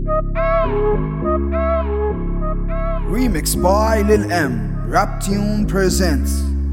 Remix by Lil M. Rap Tune presents.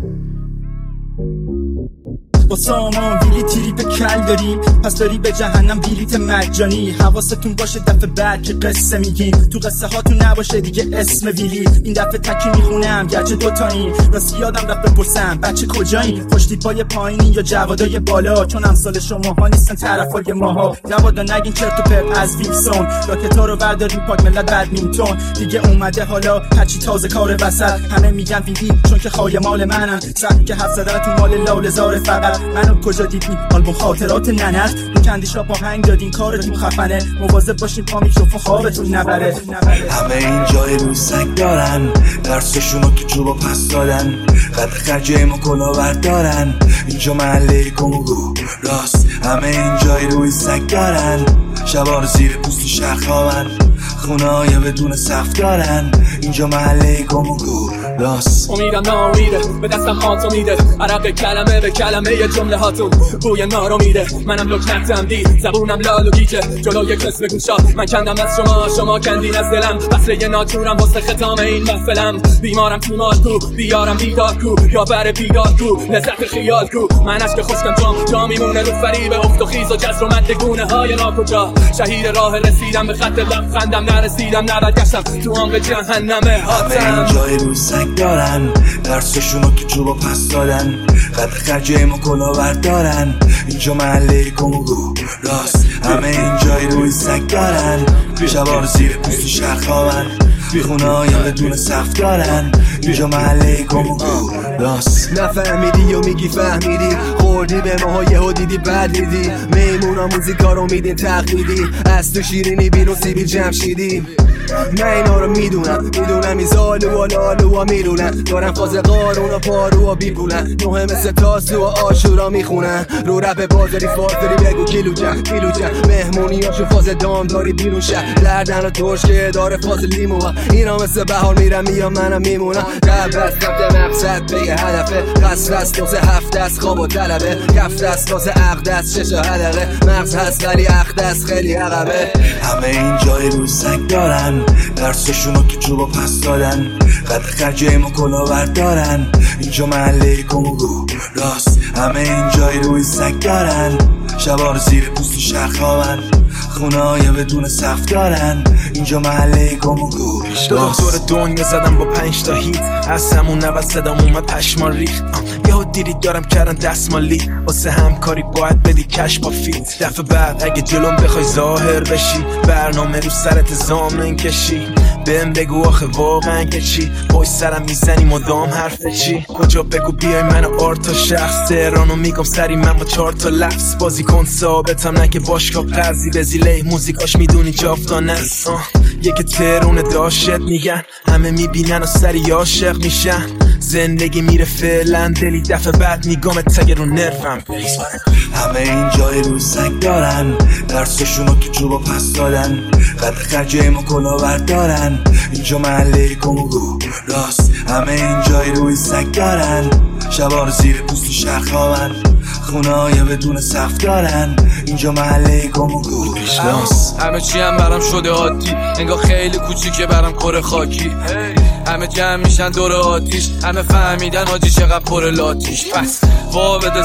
با سامان ویلی تیری به کل داریم، پس داری به جهنم بلیت مجانی. حواستون باشه دفعه بعد که قصه میگیم، تو قصه هاتون نباشه دیگه اسم ویلی. این دفعه تکی میخونم گرچه دوتاییم، راستی یادم رفت بپرسم بچه کجایی؟ پشتیپای پایینی یا جوادای بالا؟ چون امثال شماها نیستن طرفای ماها. جوادا نگین چرت و پرت از ویلسون، راکتا رو برداریم پاک ملت بدمینتون. دیگه اومده حالا هرچی تازه کار وسط، همه میگن ویلی چون که خای مال منن. سبکی که حرف زدنتون مال لاله‌زار فقط. منو کجا دیدی؟ آلبوم خاطرات ننت رو کندیشا پاهنگ دادین، کارتون خفنه. مواظب باشین پا میکروفون خوابتون نبره. همه این جای روی سنگ دارن، درسشونو تو جوبا پس دادن. قد خرجه ما کلاور دارن، اینجا محله کنگو راست. همه این جای روی سنگ دارن، شبا رو زیر پوست شهر خوابن. خونه های بدون سقف دارن، اینجا محله کنگو راست. امیدم نامیده به دستم آتو میده، عرق کلمه به کلمه یه جمله هاتون بوی نارو میده. منم لکنتم دید، زبونم لال و گیجه جلوی کس بگوشا. من کندم از شما کندین از دلم. فصله یه ناجورم واسه ختام این محفلم. بیمارم تیمار کو، بیارم بیدار کو، یا بر بیدار کو، لذت خیال کو. من عشق خشکم جا میمونه رو فریب افت و خیز و جزر و مدگونه های ناکجا. شهید راه رسیدم به خط لبخندم، نرسیدم نبرگشتم تو آن به جهنم هاتم. همه این جای روی سنگ دارن، درسشونو تو جوبا پس دادن. قد خرجه ما کلاور دارن، اینجا محله کنگو راست. همه این جای روی سنگ دارن، شبا رو زیر پوست شهر خوابن. خونه های بدون سقف دارن، اینجا محله کنگو راست. نفهمیدی و میگی فهمیدی، خوردی به ماها یهو دیدی بد دیدی. میمونا موزیکا رو میدین تقلیدی، از تو شیرینی بیرون سیبیل جمشیدی. من اینا رو میدونم این زالو و لالو میرونن. دارن فاز قارون و پارو و بیپولن، نوه مثل تاسو و آشورا میخونن. رو رب بازاری فازداری بگو کیلو جن مهمونی هاشو فاز دام داری بیرون شهر. لردن و ترش که داره فاز لیمو. اینا مثل بهار میرم میام منم میمونم. قبل از کفت مقصد به هدفه، قصد است دوزه هفت است خواب و طلبه. کفت است دوزه عقد است شش حلقه، مغز هست ولی عقد است خیلی عقبه. همه این جای روی سنگ دارن، درسشونو تو جوبا پس دادن. قد خرجه ما کلاور دارن، اینجا محله کنگو راست. همه این جای روی سنگ دارن، شبا رو زیر پوست شهر خوابن. خونه های بدون سقف دارن، اینجا محله کنگو راست. دور دنیا زدم با 5 تا هیت، از همون نوز صدام اومد پشمان ریخت. یهو دیدی دارم کردن دستمالی، واسه همکاری باید بدی کش با فیت. دفعه بعد اگه جلوم بخوای ظاهر بشی، برنامه رو سرت زامن کشی. بهم بگو آخه واقعا که چی؟ بای سرم میزنی مدام حرف چی؟ کجا بگو بیای من آرتا شخص. تهرانو میگم سری من با 4 تا لفظ. بازی کن ثابتم نه که باشگاه قرضی به زیله موزیکاش میدونی جافتانه است. یکی تهرون داشت میگن، همه میبینن و سری عاشق میشن. زندگی میره فعلا، دلی دفعه بعد میگم تگه رو نرفم بریز. همه این جای روی سنگ دارن، درسشونو تو جوبا پس دادن. قد خرجه ما کلاور دارن، اینجا محله کنگو راست. همه این جای روی سنگ دارن، شبا رو زیر پوست شهر خوابن. خونه های بدون سقف دارن، اینجا محله کنگو راست. همه چی هم برام شده عادی، انگار خیلی کوچیکه برام کره خاکی. همه جمع میشن دور آتیش، همه فهمیدن حاجی چقدر پر لاتیش. پس وا بده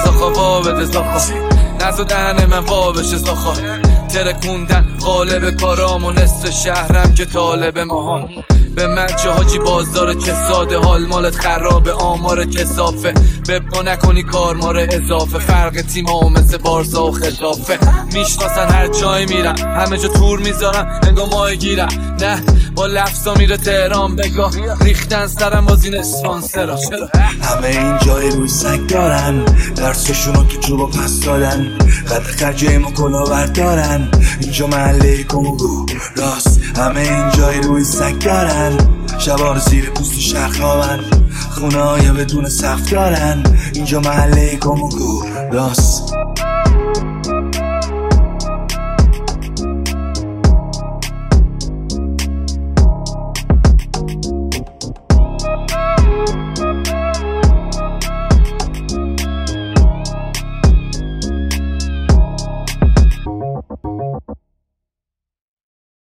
زاخا نزو دهن من وا بشه زاخا. ترکوندن قالب کارام و نصف شهرم که طالب ماهان. به مرچه حاجی بازدار که ساده، حال مالت خرابه آمار کسافه. ببقا نکنی کار ماره اضافه، فرق تیم ها مثل بارسا و خلافه. میشناسن هر جای میرم، همه جا تور میذارم انگاه ماه گیرم. نه با لفظا میره تهران بگاه، ریختن سرم باز این اسپانسرا. همه این جای روی سنگ دارن، درسشونو تو جوبا پس دادن. قد خرجه ما کلاور دارن، اینجا محله کنگو راست. همه این جای روی سنگ دارن، شبا رو زیر پوست شهر خوابن. خونه های بدون سقف دارن، اینجا محله کنگو راست.